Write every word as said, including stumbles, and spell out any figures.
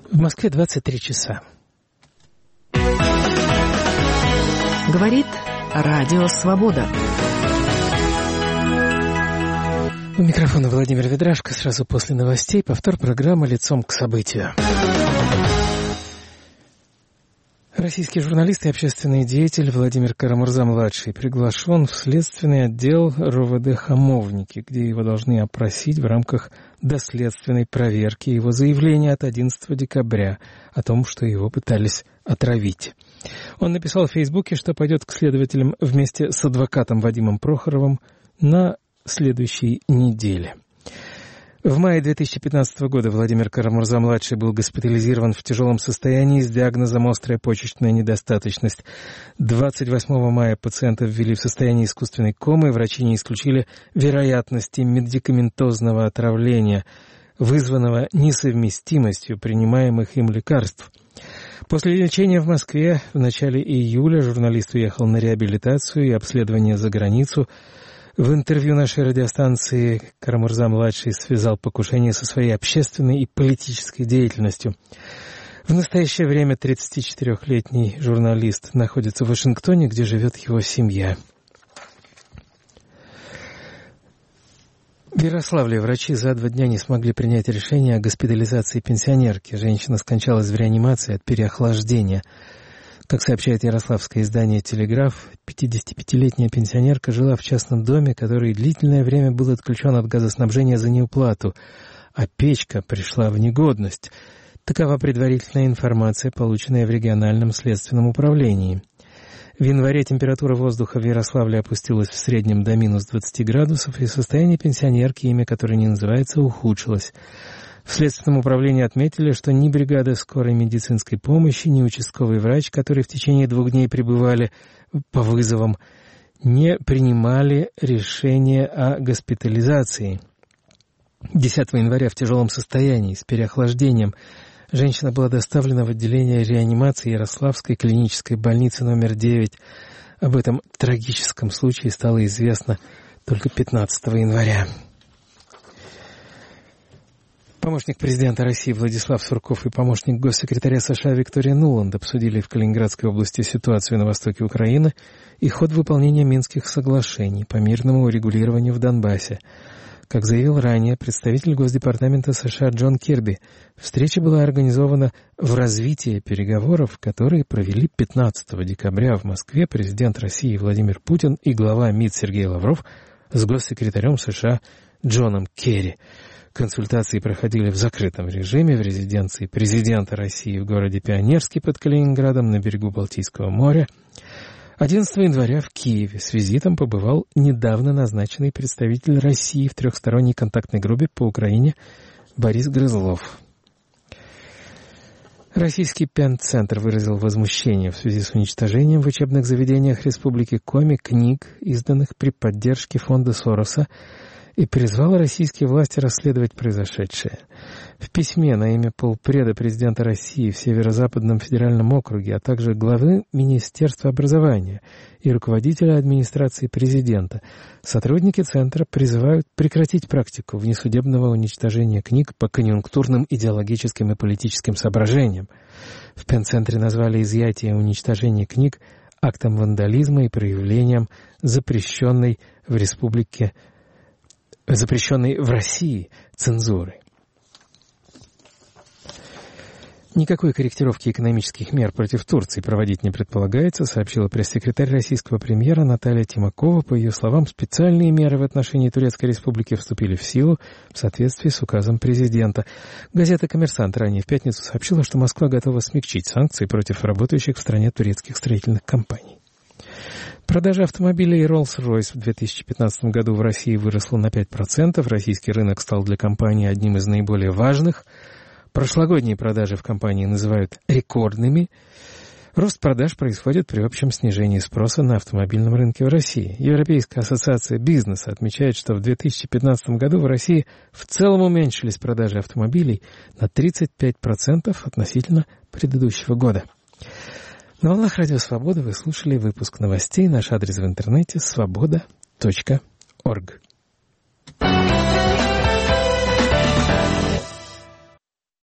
В Москве двадцать три часа. Говорит Радио Свобода. У микрофона Владимир Ведрашко. Сразу после новостей повтор программы «Лицом к событию». Российский журналист и общественный деятель Владимир Кара-Мурза-младший приглашен в следственный отдел РОВД «Хамовники», где его должны опросить в рамках доследственной проверки его заявления от одиннадцатого декабря о том, что его пытались отравить. Он написал в Фейсбуке, что пойдет к следователям вместе с адвокатом Вадимом Прохоровым на следующей неделе. В мае две тысячи пятнадцатого года Владимир Кара-Мурза-младший был госпитализирован в тяжелом состоянии с диагнозом острая почечная недостаточность. двадцать восьмого мая пациента ввели в состояние искусственной комы, врачи не исключили вероятности медикаментозного отравления, вызванного несовместимостью принимаемых им лекарств. После лечения в Москве в начале июля журналист уехал на реабилитацию и обследование за границу. В интервью нашей радиостанции Кара-Мурза-младший связал покушение со своей общественной и политической деятельностью. В настоящее время тридцатичетырёхлетний журналист находится в Вашингтоне, где живет его семья. В Ярославле врачи за два дня не смогли принять решение о госпитализации пенсионерки. Женщина скончалась в реанимации от переохлаждения. Как сообщает ярославское издание «Телеграф», пятидесятипятилетняя пенсионерка жила в частном доме, который длительное время был отключен от газоснабжения за неуплату, а печка пришла в негодность. Такова предварительная информация, полученная в региональном следственном управлении. В январе температура воздуха в Ярославле опустилась в среднем до минус двадцати градусов, и состояние пенсионерки, имя которой не называется, ухудшилось. В Следственном управлении отметили, что ни бригада скорой медицинской помощи, ни участковый врач, которые в течение двух дней пребывали по вызовам, не принимали решения о госпитализации. десятого января в тяжелом состоянии, с переохлаждением, женщина была доставлена в отделение реанимации Ярославской клинической больницы номер девять. Об этом трагическом случае стало известно только пятнадцатого января. Помощник президента России Владислав Сурков и помощник госсекретаря США Виктория Нуланд обсудили в Калининградской области ситуацию на востоке Украины и ход выполнения Минских соглашений по мирному урегулированию в Донбассе. Как заявил ранее представитель Госдепартамента США Джон Кирби, встреча была организована в развитии переговоров, которые провели пятнадцатого декабря в Москве президент России Владимир Путин и глава МИД Сергей Лавров с госсекретарем США Джоном Керри. Консультации проходили в закрытом режиме в резиденции президента России в городе Пионерский под Калининградом на берегу Балтийского моря. одиннадцатого января в Киеве с визитом побывал недавно назначенный представитель России в трехсторонней контактной группе по Украине Борис Грызлов. Российский Пен-центр выразил возмущение в связи с уничтожением в учебных заведениях Республики Коми книг, изданных при поддержке фонда Сороса, и призвал российские власти расследовать произошедшее. В письме на имя полпреда президента России в Северо-Западном федеральном округе, а также главы Министерства образования и руководителя администрации президента, сотрудники Центра призывают прекратить практику внесудебного уничтожения книг по конъюнктурным идеологическим и политическим соображениям. В Пен-центре назвали изъятие и уничтожение книг актом вандализма и проявлением запрещенной в республике запрещенной в России цензуры. Никакой корректировки экономических мер против Турции проводить не предполагается, сообщила пресс-секретарь российского премьера Наталья Тимакова. По ее словам, специальные меры в отношении Турецкой Республики вступили в силу в соответствии с указом президента. Газета «Коммерсант» ранее в пятницу сообщила, что Москва готова смягчить санкции против работающих в стране турецких строительных компаний. Продажа автомобилей Rolls-Royce в две тысячи пятнадцатом году в России выросла на пять процентов. Российский рынок стал для компании одним из наиболее важных. Прошлогодние продажи в компании называют рекордными. Рост продаж происходит при общем снижении спроса на автомобильном рынке в России. Европейская ассоциация бизнеса отмечает, что в две тысячи пятнадцатом году в России в целом уменьшились продажи автомобилей на тридцать пять процентов относительно предыдущего года. На волнах Радио Свобода вы слушали выпуск новостей. Наш адрес в интернете свобода точка орг.